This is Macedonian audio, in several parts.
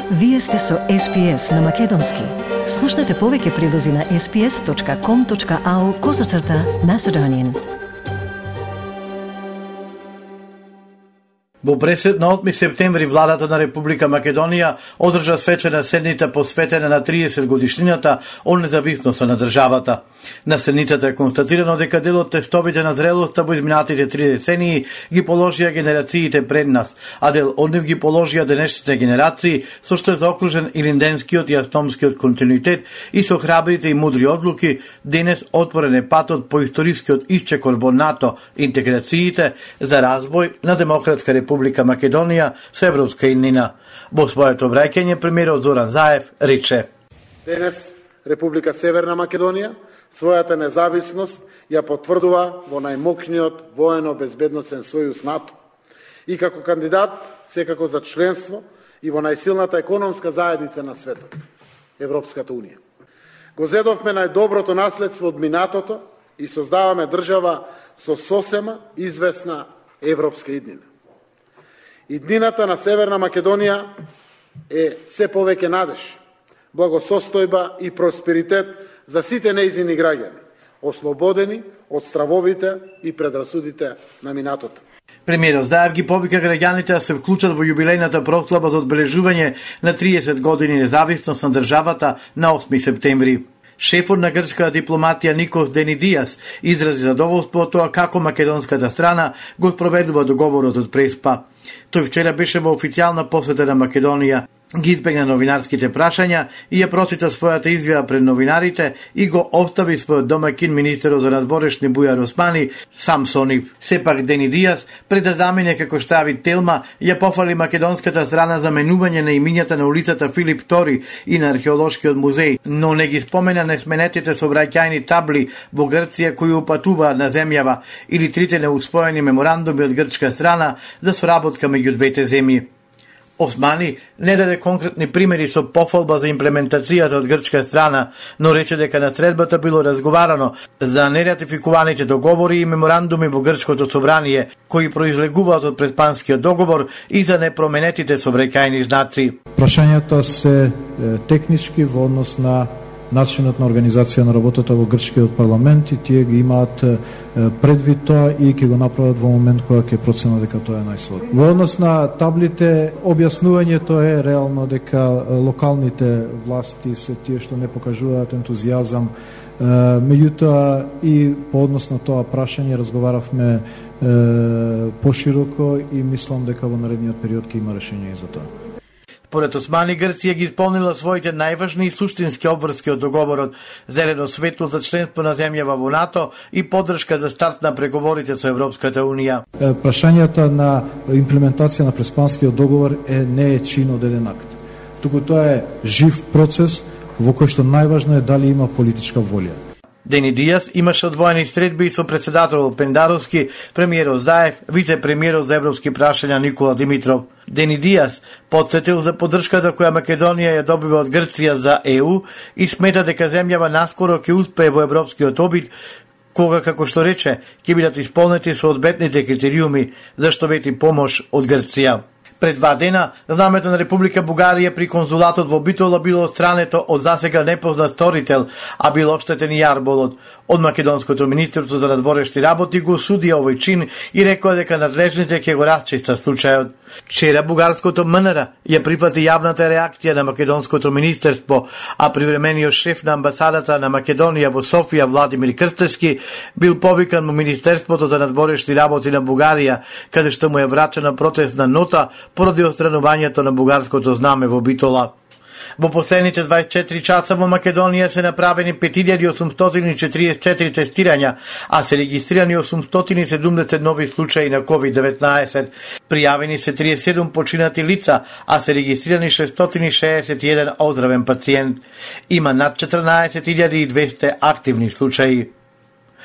Вие сте со SPS на Македонски. Слушнете повеќе прилози на sps.com.au/Macedonian. Во пресед на 8 септември владата на Република Македонија одржа свечена седница посветена на 30 годишнината од независноста на државата. На седницата е констатирано дека дел од тестовите на зрелоста во изминатите 3 децении ги положија генерациите пред нас, а дел од нив ги положија денешните генерации, со што е заокружен илинденскиот и автономскиот континуитет и со храбрите и мудри одлуки, денес отворен е патот по историскиот исчекор во НАТО интеграциите за развој на Демократска Република Македонија со европска иднина. Во своето обраќање премиерот Зоран Заев рече: Денес Република Северна Македонија својата независност ја потврдува во најмокниот воено-безбедносен сојуз НАТО и како кандидат секако за членство и во најсилната економска заедница на светот, Европската Унија. Го зедовме најдоброто наследство од минатото и создаваме држава со сосема известна европска иднина. Иднината на Северна Македонија е се повеќе надеж, благосостојба и просперитет за сите нејзини граѓани, ослободени од стравовите и предрасудите на минатото. Премиерот Заев ги повика граѓаните да се вклучат во јубилејната прослава за одбележување на 30 години независност на државата на 8 септември. Шефот на грчката дипломатија Никос Денидијас изрази задоволство од тоа како македонската страна го спроведува договорот од Преспа. Тој вчера беше во официјална посета на Македонија, ги избегна новинарските прашања и ја прочита својата изјава пред новинарите и го остави својот домаќин министерот за надворешни Бујар Османи Самсонив. Сепак Денидијас, пред да замине како Штави Телма, ја пофали македонската страна за менување на имињата на улицата Филип Тори и на археолошкиот музеј, но не ги спомена несменетите сообраќајни табли во Грција кои упатуваат на земјава или трите неуспоени меморандуми од грчка страна за соработка меѓу двете земји. Османи не даде конкретни примери со пофалба за имплементацијата од грчка страна, но рече дека на средбата било разговарано за нератификуваните договори и меморандуми во грчкото собрание, кои произлегуваат од Преспанскиот договор и за непроменетите сообраќајни знаци. Прашањата се технички во однос на начинот на организација на работата во грчкиот парламент и тие ги имаат предвид тоа и ќе го направат во момент кога ќе проценат дека тоа е најсложно. Во однос на таблите, објаснувањето е реално дека локалните власти се тие што не покажуваат ентузијазам. Меѓутоа и по однос на тоа прашање разговаравме пошироко и мислам дека во наредниот период ќе има решение и за тоа. Поред Османи, Грција ги исполнила своите најважни и суштински обврски од договорот, зелено светло за членство на земјава во НАТО и поддршка за старт на преговорите со Европската Унија. Прашањата на имплементација на Преспанскиот договор не е чин од еден акт. Туку тоа е жив процес во кој што најважно е дали има политичка волја. Денидијас имаше одвоени средби со председателот Пендаровски, премиерот Заев, вице-премиерот за европски прашања Никола Димитров. Денидијас потсетил за поддршката која Македонија ја добива од Грција за ЕУ и смета дека земјава наскоро ќе успее во европскиот обид, кога, како што рече, ќе бидат исполнети соодветните критериуми за што вети помош од Грција. Пред 2 дена, знамето на Република Бугарија при конзулатот во Битола било отстрането од засега непознат сторител, а бил оштетен и јарболот. Од Македонското министерство за надворешни работи го осудија овој чин и рекоа дека надлежните ќе го расчистат случајот. Вчера бугарското МНР ја прифати јавната реакција на Македонското министерство, а привремениот шеф на амбасадата на Македонија во Софија Владимир Крстевски бил повикан во Министерството за надворешни работи на Бугарија, каде што му е врачена протестна нота поради отстранувањето на бугарското знаме во Битола. Во последните 24 часа во Македонија се направени 5844 тестирања, а се регистрирани 870 нови случаи на COVID-19. Пријавени се 37 починати лица, а се регистрирани 661 оздравен пациент. Има над 14200 активни случаи.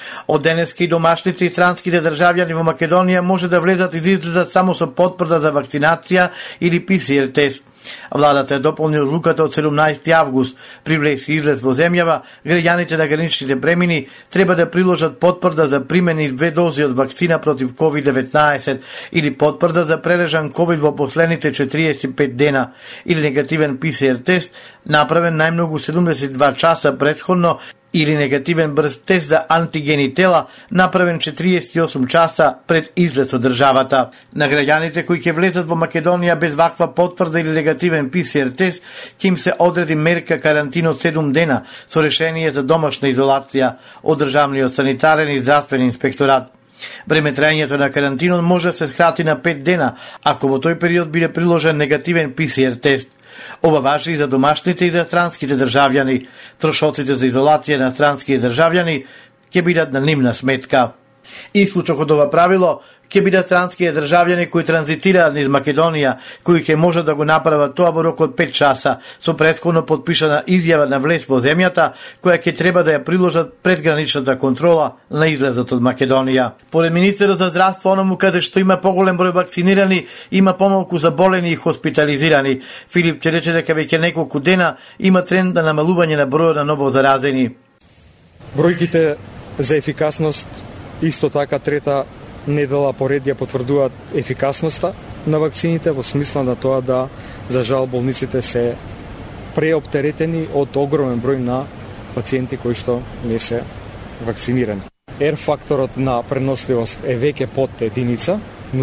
Од денеска и домашните и странските државјани во Македонија може да влезат и да излезат само со потврда за вакцинација или ПСР тест. Владата е дополни одлуката од 17 август. При влез и излез во земјава, граѓаните на граничните премини треба да приложат потврда за примени 2 дози од вакцина против COVID-19 или потврда за прележан COVID во последните 45 дена или негативен ПСР тест направен најмногу 72 часа претходно или негативен брз тест за антигени тела направен 48 часа пред излез од државата. На граѓаните кои ќе влезат во Македонија без ваква потврда или негативен ПСР тест ќе им се одреди мерка карантина од 7 дена со решение за домашна изолација од државниот санитарен и здравствен инспекторат. Време трајањето на карантинот може да се скрати на 5 дена ако во тој период биде приложен негативен ПСР тест. Ова важи и за домашните и за странските државјани. Трошоците за изолација на странски државјани ќе бидат на нивна сметка. Исклучок од ова правило ќе бидат странските државјани кои транзитираат низ Македонија, кои ќе можат да го направат тоа во рок од 5 часа, со претходно подпишана изјава на влез во земјата, која ќе треба да ја приложат пред граничната контрола на излезот од Македонија. Поред министерот за здравство, онаму каде што има поголем број вакцинирани, има помалку заболени и хоспитализирани. Филип ќе рече дека веќе неколку дена има тренд на намалување на бројот на ново заразени. Бројките за ефикасност исто така трета недела поред ја потврдуваат ефикасноста на вакцините во смисла на тоа да, за жал, болниците се преоптеретени од огромен број на пациенти кои што не се вакцинирани. R факторот на преносливост е веќе под единица,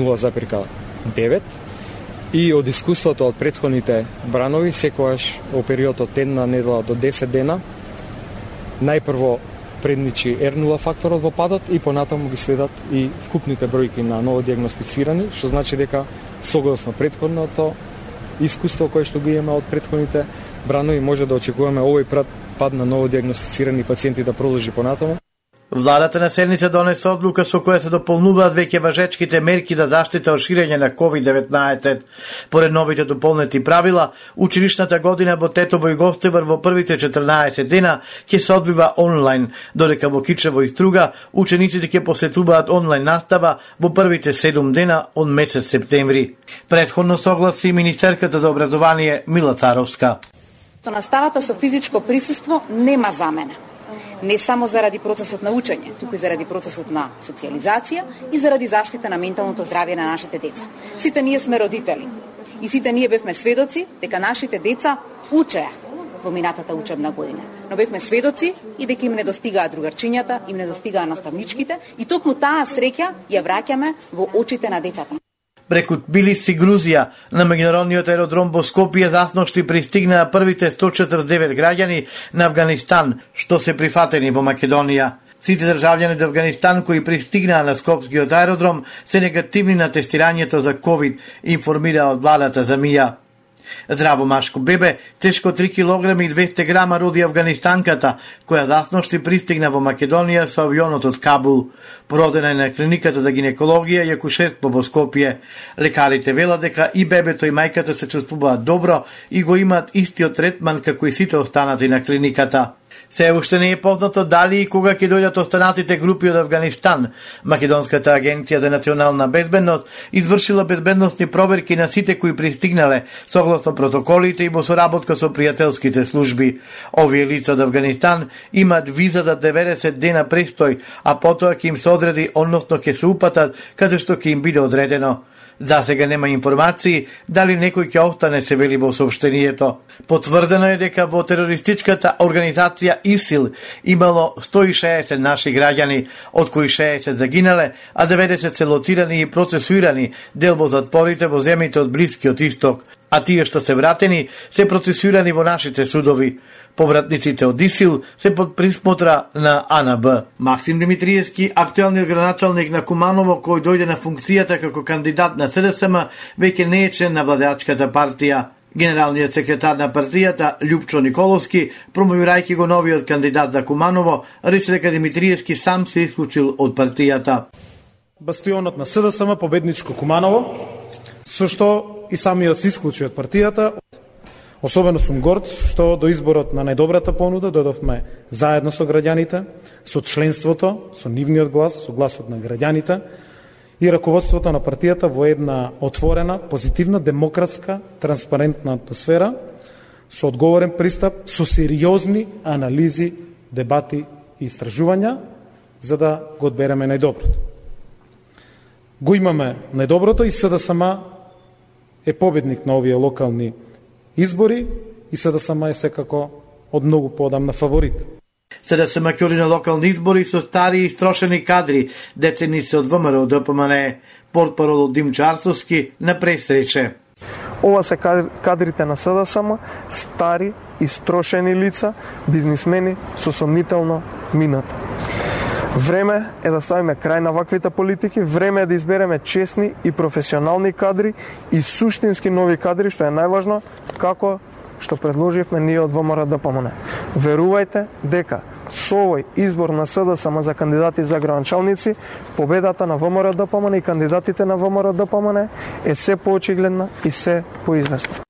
0,9, и од искуството од претходните бранови, секогаш во период од една недела до 10 дена, најпрво предничи R0 факторот во падот и понатаму ги следат и вкупните бројки на новодиагностицирани, што значи дека согласно претходното искуство кое што го имаме од претходните бранови може да очекуваме овој пад на новодиагностицирани пациенти да продолжи понатаму. Владата на седница донесе одлука со која се дополнуваат веќе важечките мерки за заштита од ширење на COVID-19. Поред новите дополнети правила, училишната година во Тетово и Гостивар во првите 14 дена ќе се одвива онлайн, додека во Кичево и Струга учениците ќе посетуваат онлайн настава во првите 7 дена од месец септември. Претходно согласи министерката за образование Мила Царовска. Наставата со физичко присуство нема замена. Не само заради процесот на учење, туку и заради процесот на социализација и заради заштита на менталното здравје на нашите деца. Сите ние сме родители и сите ние бевме сведоци дека нашите деца учеа во минатата учебна година. Но бевме сведоци и дека им недостигаат другарчињата, им недостигаат наставничките и токму таа среќа ја враќаме во очите на децата. Преку Тбилиси, Грузија, на меѓународниот аеродром во Скопје засношти пристигнаа првите 149 граѓани на Авганистан, што се прифатени во Македонија. Сите државјани од Авганистан кои пристигнаа на Скопскиот аеродром се негативни на тестирањето за COVID, информира од владата за МИА. Здраво машко бебе, тешко 3 кг и 200 грама роди афганистанката, која засношти пристигна во Македонија со авионот од Кабул. Породена е на клиниката за гинекологија и акушерство во Скопје. Лекарите велат дека и бебето и мајката се чувствуваат добро и го имаат истиот третман како и сите останати на клиниката. Се уште не е познато дали и кога ќе дојдат останатите групи од Авганистан. Македонската агенција за национална безбедност извршила безбедносни проверки на сите кои пристигнале согласно протоколите и во соработка со пријателските служби. Овие лица од Авганистан имаат виза за 90 дена престој, а потоа ќе им се одреди, односно ќе се упатат каде што ќе им биде одредено. За сега нема информации дали некој ќе остане, се вели во соопштението. Потврдено е дека во терористичката организација ИСИЛ имало 160 наши граѓани, од кои 60 загинале, а 90 се лоцирани и процесуирани дел во затворите во земјите од Блискиот Исток, а тие што се вратени се процесуирани во нашите судови. Повратниците од ИСИЛ се под присмотра на АНБ. Максим Димитриевски, актуелниот градоначалник на Куманово, кој дојде на функцијата како кандидат на СДСМ, веќе не е член на владеачката партија. Генералниот секретар на партијата, Љупчо Николовски, промовирајќи го новиот кандидат за Куманово, рече дека Димитриевски сам се исклучил од партијата. Бастионот на СДСМ, победничко Куманово, со што и самиот се исклучи од партијата. Особено сум горд што до изборот на најдобрата понуда додовме заедно со граѓаните, со членството, со нивниот глас, со гласот на граѓаните и раководството на партијата во една отворена, позитивна, демократска, транспарентна атмосфера, со одговорен пристап, со сериозни анализи, дебати и истражувања, за да го одбереме најдоброто. Го имаме најдоброто и СДСМ е победник на овие локални избори и СДСМ е секако од многу поодамна фаворит. СДСМ ќе оди на локални избори со стари и истрошени кадри, деценици од ВМРО ДПМН, портпарол Димчо Арцовски на пресрече. Ова се кадрите на СДСМ, стари, истрошени лица, бизнисмени со сомнително минато. Време е да ставиме крај на ваквите политики, време е да избереме честни и професионални кадри и суштински нови кадри, што е најважно, како што предложивме ние од ВМРО ДПМН. Верувајте дека со овој избор на СДСМ за кандидати за градоначалници, победата на ВМРО ДПМН и кандидатите на ВМРО ДПМН е се поочигледна и се поизвестна.